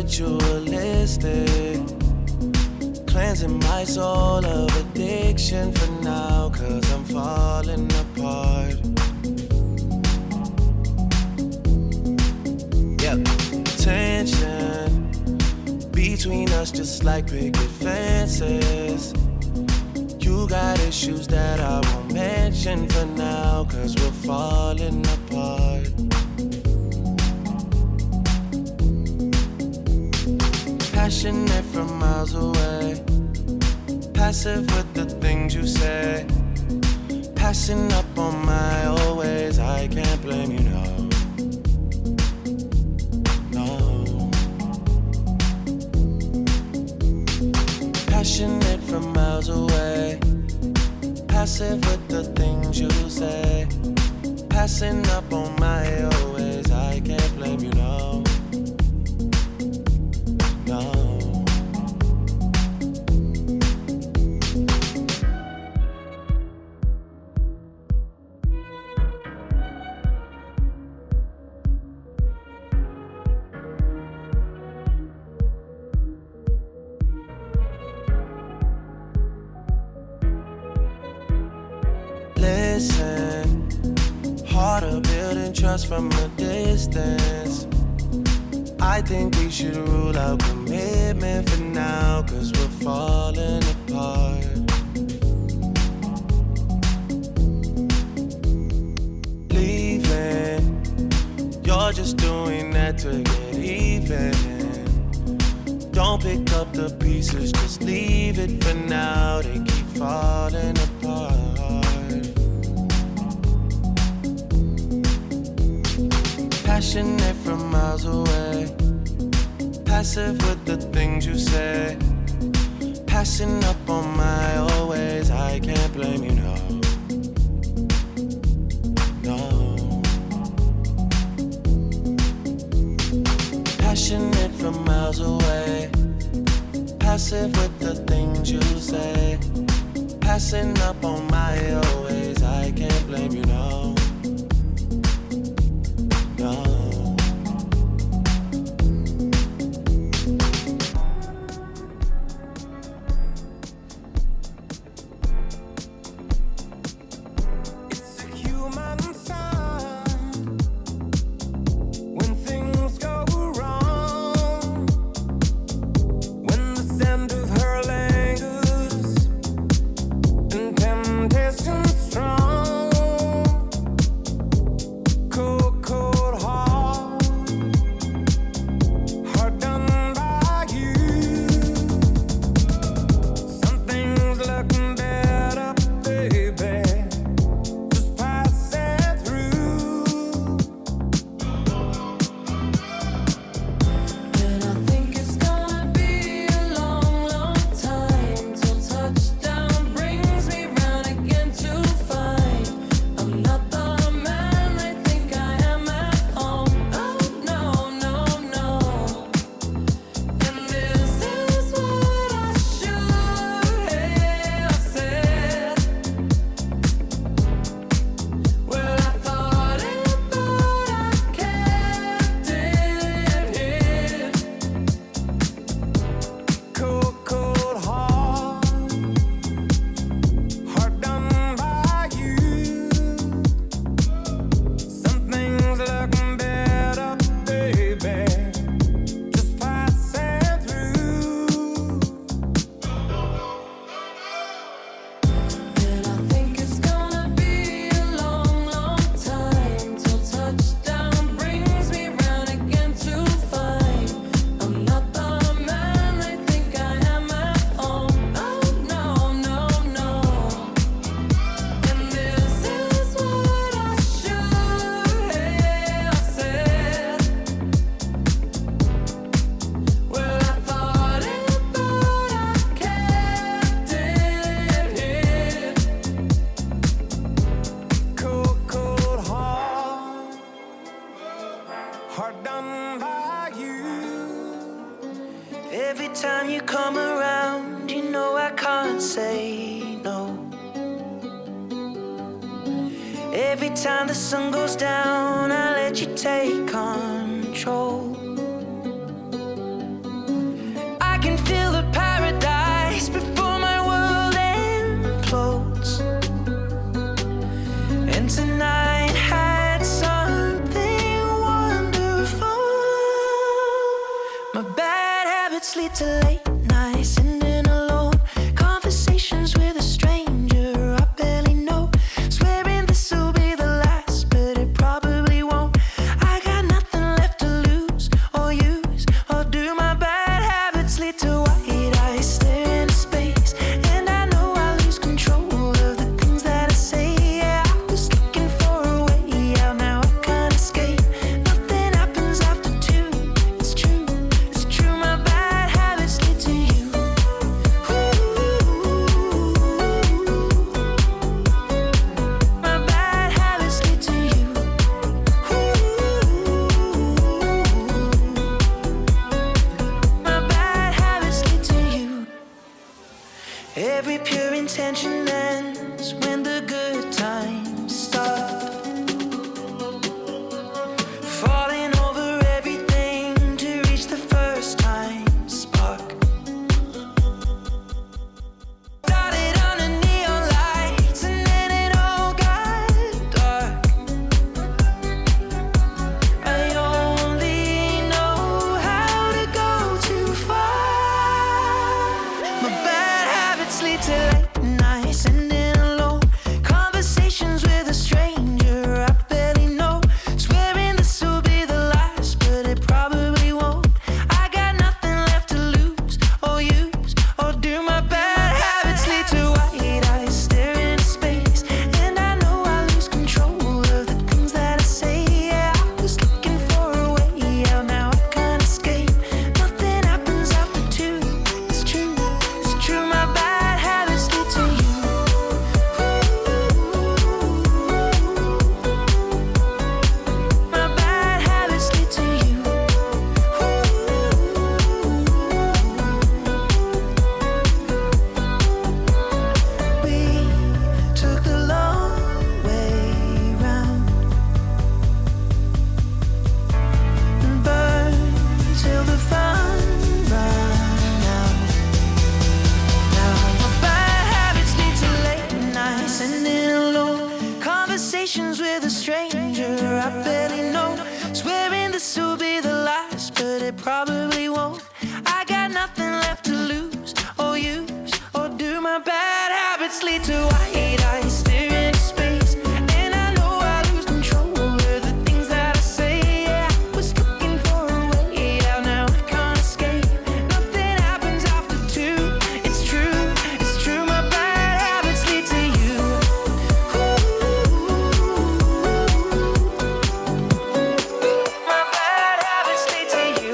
ritualistic, cleansing my soul of addiction for now, 'cause I'm falling apart. Yep, tension between us just like picket fences. You got issues that I won't mention for now, 'cause we're falling apart. Passionate from miles away, passive with the things you say, passing up on my old ways. I can't blame you, no. Passionate from miles away, passive with the things you say, passing up on my old ways. I can't blame you, no. No. Listen, harder building trust from a distance. I think we should rule out commitment for now, 'cause we're falling apart. Leaving, you're just doing that to get even. Don't pick up the pieces, just leave it for now. They keep falling apart. Passionate from miles away, passive with the things you say, passing up on my old ways. I can't blame you, no. No. Passionate from miles away, passive with the things you say, passing up on my old ways. I can't blame you, no. No. time you come around, you know I can't say no. Every time the sun goes down, I let you take control. can feel the paradise before my world implodes. And tonight had something wonderful. My bad habits lead to late nights, sitting alone, conversations with a stranger I barely know, swearing this will be the last, but it probably won't. I got nothing left to lose or use or do. My bad habits lead to white eyes stare into space, and I know I lose control of the things that I say. Yeah, I was looking for a way out, now I can't escape. Nothing happens after two. It's true, it's true. My bad habits lead to you. My bad habits lead to you. My bad habits lead to you. Every pure intention ends when the good times start. Falling over everything to reach the first time spark. Started under neon lights and then it all got dark. I only know how to go too far. My bad habits lead to late nights, sitting alone, conversations with a stranger I barely know, swearing this will be the last, but it probably won't. I got nothing left to lose or use or do. My bad habits lead to white eyes stare into space, and I know I lose control of the things that I say. Yeah, I was looking for a way out, now I can't escape. Nothing happens after two. It's true, it's true. My bad habits lead to you. My bad habits lead to you. We took the long way round and burned till the fun ran out. Now my bad habits lead to late nights, sitting alone, conversations with a stranger I barely know, swearing this will be the last, but it probably won't. I got nothing left to lose or use or do. My bad habits lead to white eyes stare into space, and I know I lose control of the things that I say. Yeah, I was looking for a way out, now I can't escape. Nothing happens after two. It's true, it's true. My bad habits lead to you. My bad habits lead to you.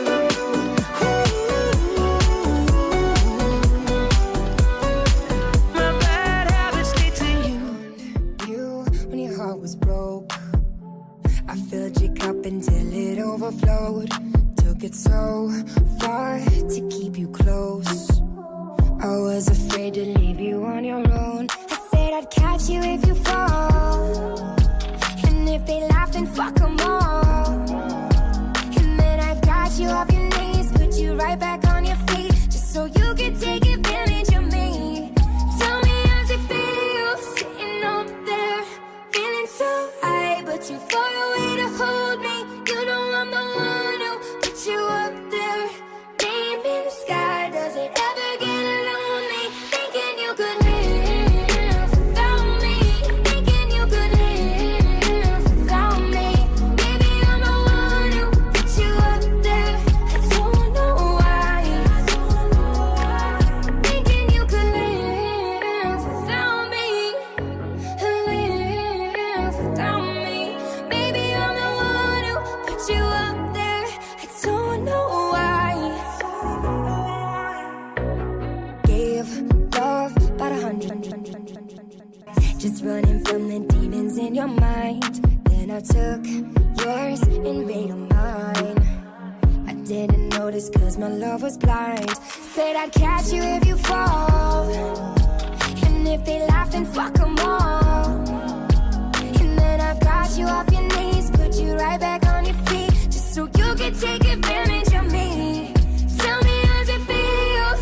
My bad habits lead to you. You, when your heart was broke, I filled your cup until it overflowed. Took it so far to keep you close. I was afraid to leave you on your own. I said I'd catch you if you fall, and if they laugh, then fuck 'em all. And then I got you off your knees, put you right back on your feet, just so you could take advantage of me. Tell me how's it feel, sitting up there, feeling so high, but too far away to hold me. You know I'm the one who put you up there, name in the sky. Does it ever get lonely, thinking you could live without me, thinking you could live without me? Baby, I'm the one who put you up there. I don't know why, thinking you could live without me, live without me. Baby, I'm the one who put you up there. I don't know why. Gave love about 100, just running from the demons in your mind. Then I took yours and made them mine. I didn't notice 'cause my love was blind. Said I'd catch you if you fall, and if they laugh, then fuck 'em all. And then I got you off your knees, put you right back on your feet, just so you could take advantage of me. Tell me how's it feel,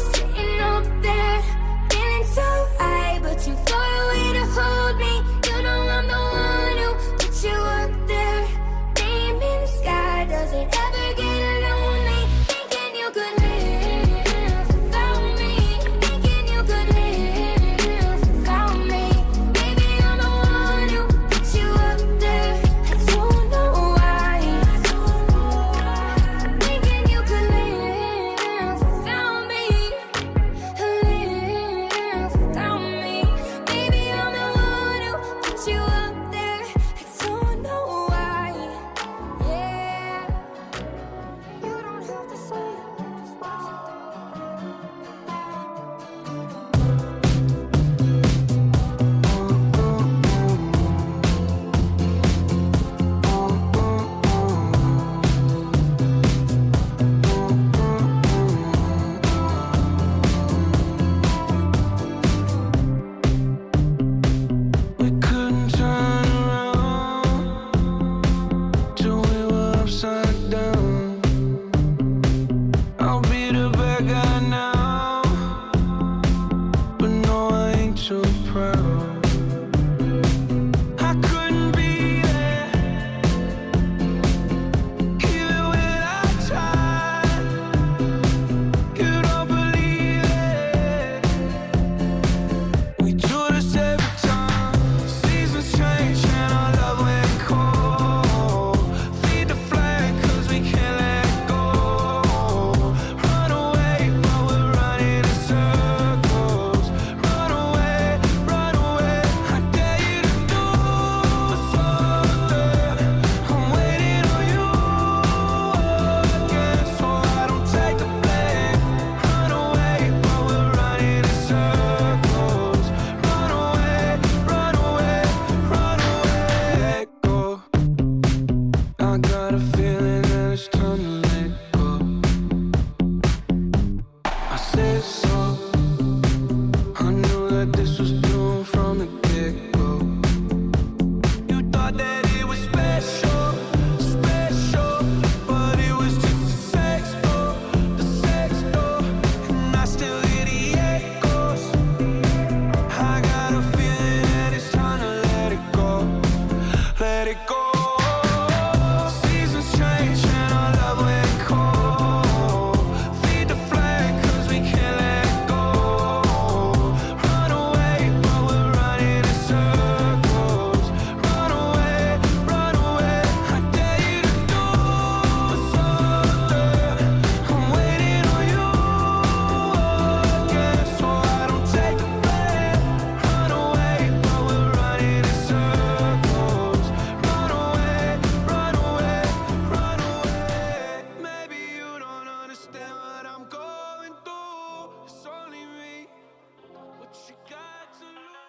let it go. Seasons change and our love went cold. Feed the flame cause we can't let it go. Run away while we're running in circles. Run away, run away. I dare you to do something. I'm waiting on you again, so I don't take the blame. Run away while we're running in circles. Run away, run away, run away. Maybe you don't understand what I'm going through. It's only me. What you got to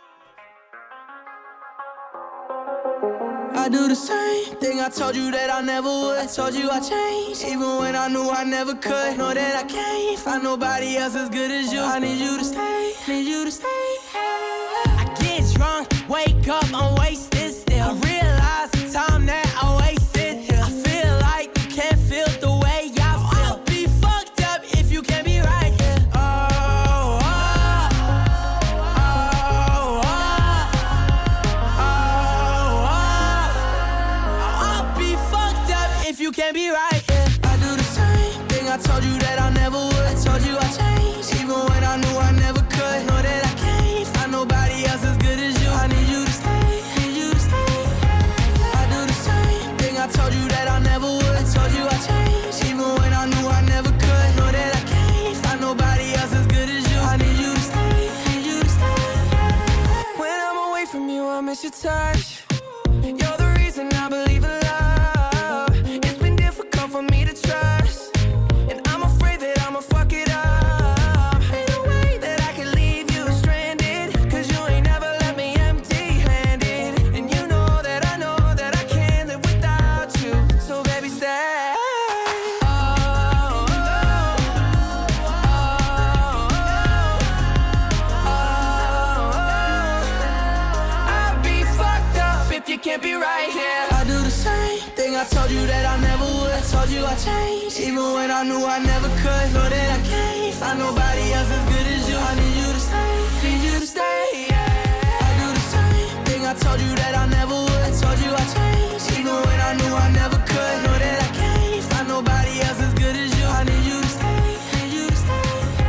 lose? I do the same thing I told you that I never would. I told you I changed, even when I knew I never could. Know that I can't find nobody else as good as you. I need you to stay, need you to stay. I get drunk, wake up, I'm wasted still. I realize the time that I wasted here. I feel like you can't feel the way I feel. I'll be fucked up if you can't be right here. I'll be fucked up if you can't be right here. I do the same thing I told you that I never would. I told you I changed, even when I knew I never could. Know that I can't find nobody else as good as you. I need you to stay, need you to stay. I do the same thing I told you that I never would. I told you I changed, even when I knew I never could. Know that I can't find nobody else as good as you. I need you to stay, need you to stay. When I'm away from you, I miss your touch. You're the reason I believe in love. It's been difficult for me to trust, and I'm afraid that I'ma fuck it up. Ain't no way that I can leave you stranded, cause you ain't never left me empty-handed. And you know that I can't live without you. So baby, stay. I'll be fucked up if you can't be right here. I do the same thing I told you that I never would. I told you I changed, even when I knew I never could. Know that I can't find nobody else as good as you. I need you to stay, need you to stay. I do the same thing I told you that I never would. I told you I changed, even when I knew I never could. Know that I can't find nobody else as good as you. I need you to stay, need you to stay.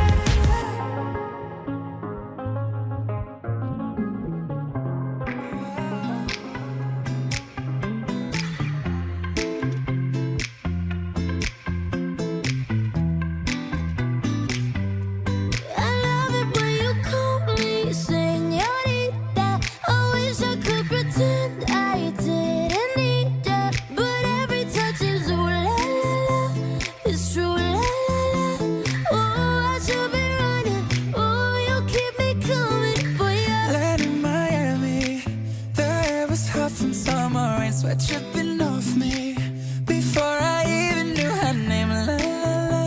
I love it when you call me señorita. I wish I could pretend I didn't need ya, but every touch is ooh la la la. It's true la la la. Oh, I should be running. Oh, you keep me coming for ya. Land in Miami, the air was hot from summer rain, sweat dripping off me before I even knew her name. La la la,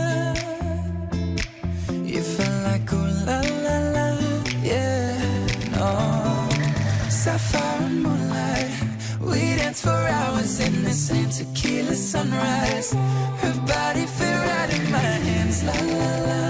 you felt like ooh la la la, yeah, no. Sapphire and moonlight, we danced for hours in the same tequila sunrise. Her body fit right in my hands, la la la.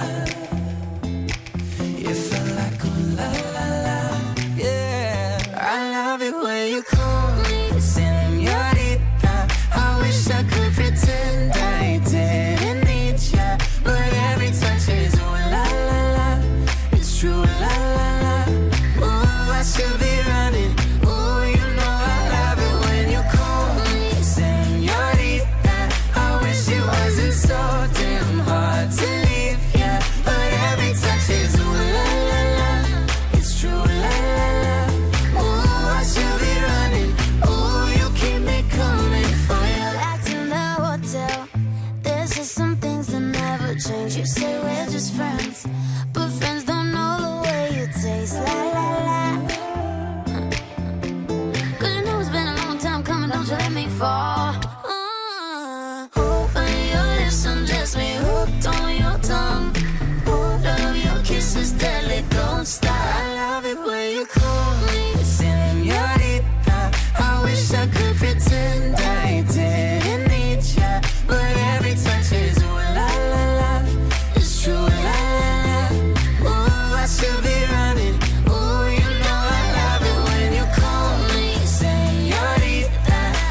You felt like ooh la la la, yeah. I love it when you call me señorita. I wish I could pretend I didn't need ya, but every touch is ooh la la la. It's true la la la. Ooh, I should be running. Ooh, you know I love it when you call me señorita. I wish it wasn't so damn hard to leave ya, but every touch is ooh la la la. It's true la la la. Ooh, I should be running. Ooh, you keep me coming for ya. Back to the hotel. There's just some things that never change. You say we're just friends, but friends don't know the way you taste. La la la. Cause you know it's been a long time coming. Don't you let me fall. Open your lips and just me hooked on your tongue. Oh, love your kisses deadly, don't stop. I love it when you call me señorita. I wish I could pretend I didn't need ya, but every touch is ooh la la la. It's true la la la. Ooh, I should be running. Ooh, you know I love it when you call me señorita.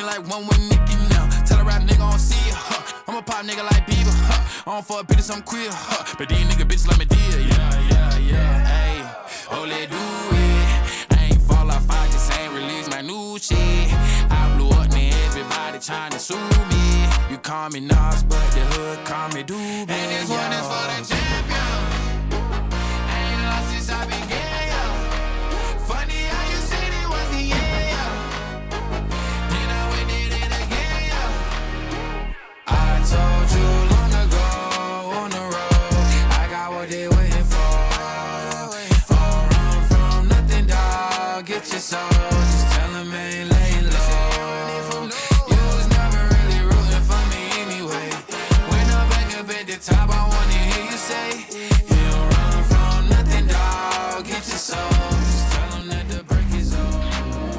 like one with Nicki now. Tell a rap nigga I don't see ya, I'm a pop nigga like Bieber, I don't fuck bitches, I'm queer, but these nigga bitches like me dear, yeah, ayy, oh let do it. I ain't fall off, I just ain't release my new shit. I blew up, man, everybody tryna sue me. You call me Nas, but the hood call me Doobie. And this one is for the champion. I ain't lost since I began, yo. Funny how you said it was the end, yo. Then I went did it again, yo. I told you long ago on the road, I got what they waiting for. All run from nothing, dog. Get your soul, just tell them ain't laying low. You was never really rooting for me anyway. When I'm back up at the top, I wanna hear you say, you don't run from nothing, dog. Get your soul, just tell them that the break is over.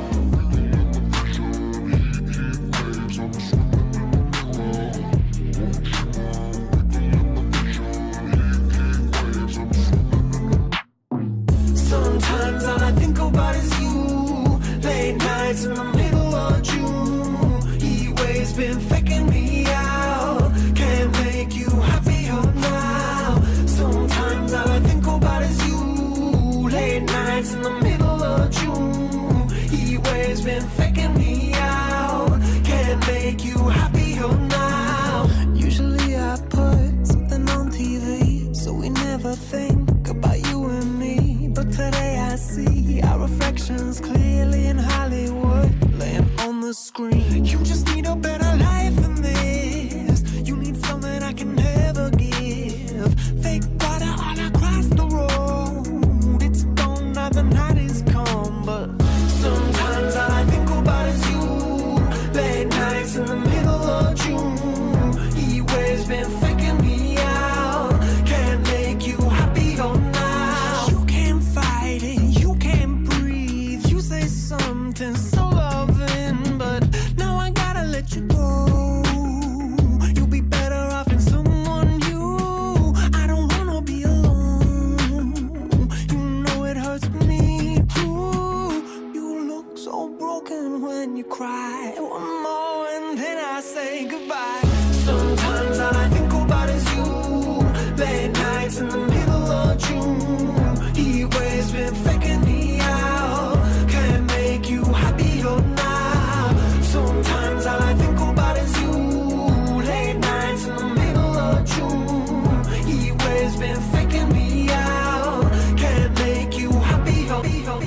Sometimes all I think about is you. Late nights in the middle of June. He waves been faking me out. Can't make you happier now. Sometimes all I think about is you. Late nights in the middle of June. He waves been faking me out. Can't make you happier now. Usually I put something on TV, so we never think about you and me. But today I see our reflections clearly in Hollywood, laying on the screen. You just need a better life than this. You need something I can never give. Fake water all across the road. It's gone now, the night is come. But sometimes all I think about is you. Late nights in the middle of June. He waves been faking me out. Can't make you happier now. You can't fight it, you can't breathe. You say something so loving, but now I gotta let you go. You'll be better off in someone new. I don't wanna be alone. You know it hurts me too. You look so broken when you cry. One more and then I say goodbye. Sometimes all I think about is you. Late nights in the middle of June. He waves been faking me out. Can't make you happier now. Sometimes all I think about is you. Late nights in the middle of June. He waves been faking me out. Can't make you happier.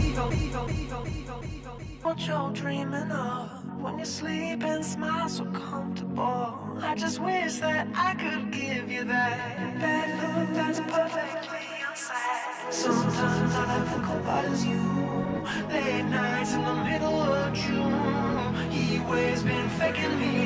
What you're dreaming of when you sleep and smile so comfortable. I just wish that I could give you that bad look that's perfectly unsaid. Sometimes all I think about is you. Late nights in the middle of June. He always been faking me